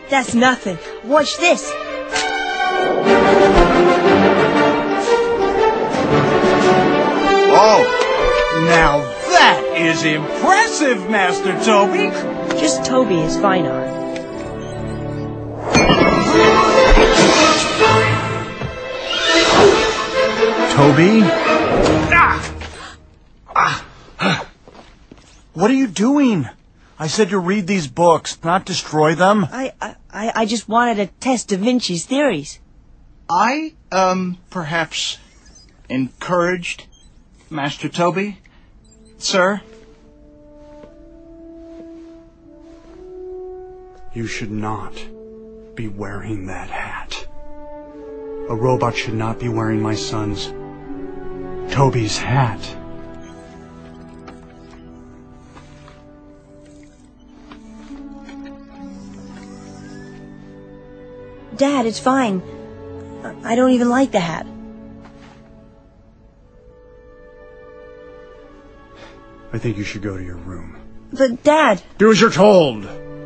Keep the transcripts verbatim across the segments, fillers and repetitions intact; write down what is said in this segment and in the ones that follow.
That's nothing. Watch this. Oh, now that is impressive, Master Toby. Just Toby is fine art. Toby? Ah! Ah! What are you doing? I said to read these books, not destroy them. I, I, I just wanted to test Da Vinci's theories. I, um, perhaps encouraged Master Toby, sir? You should not be wearing that hat. A robot should not be wearing my son's, Toby's hat. Dad, it's fine. I don't even like the hat. I think you should go to your room. But, Dad... Do as you're told!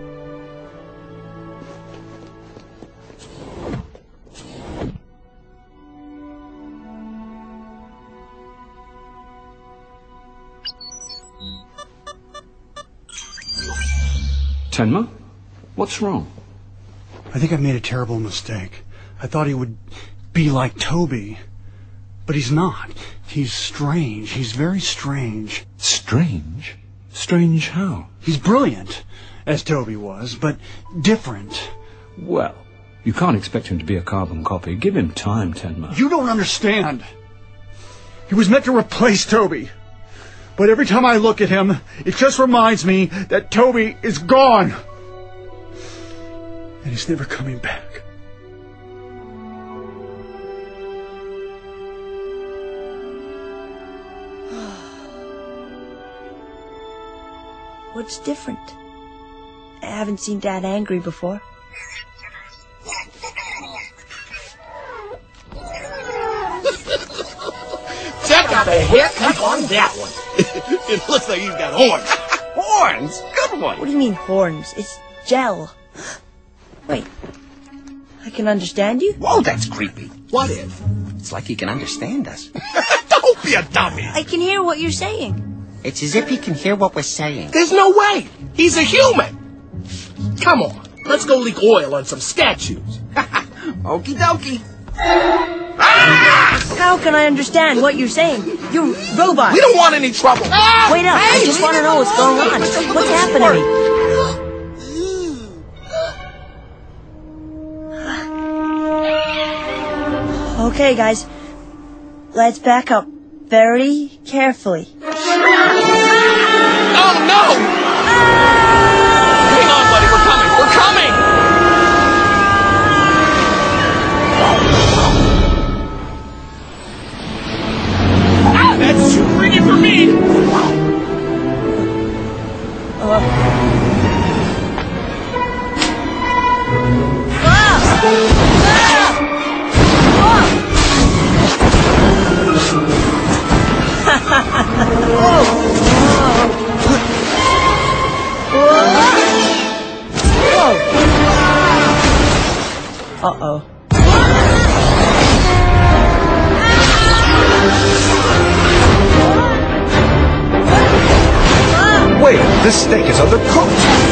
Tenma? What's wrong? I think I've made a terrible mistake. I thought he would be like Toby. But he's not. He's strange. He's very strange. Strange? Strange how? He's brilliant, as Toby was, but different. Well, you can't expect him to be a carbon copy. Give him time, Tenma. You don't understand. He was meant to replace Toby. But every time I look at him, it just reminds me that Toby is gone. And he's never coming back. What's different? I haven't seen Dad angry before. Check out the haircut on that one. It looks like he's got horns. Horns? Good one. What do you mean horns? It's gel. Wait. I can understand you? Whoa, that's creepy. What if? It's like he can understand us. Don't be a dummy. I can hear what you're saying. It's as if he can hear what we're saying. There's no way. He's a human. Come on. Let's go leak oil on some statues. Okie dokie. Ah! How can I understand what you're saying? You're robots. We don't want any trouble. Ah! Wait up. Hey, I just want to know what's going on. What's happening? Okay, guys. Let's back up very carefully. Oh, no! Hang on, buddy. We're coming. We're coming! Ah, that's too pretty for me! Uh. Ah! Uh-oh. Wait, this steak is undercooked.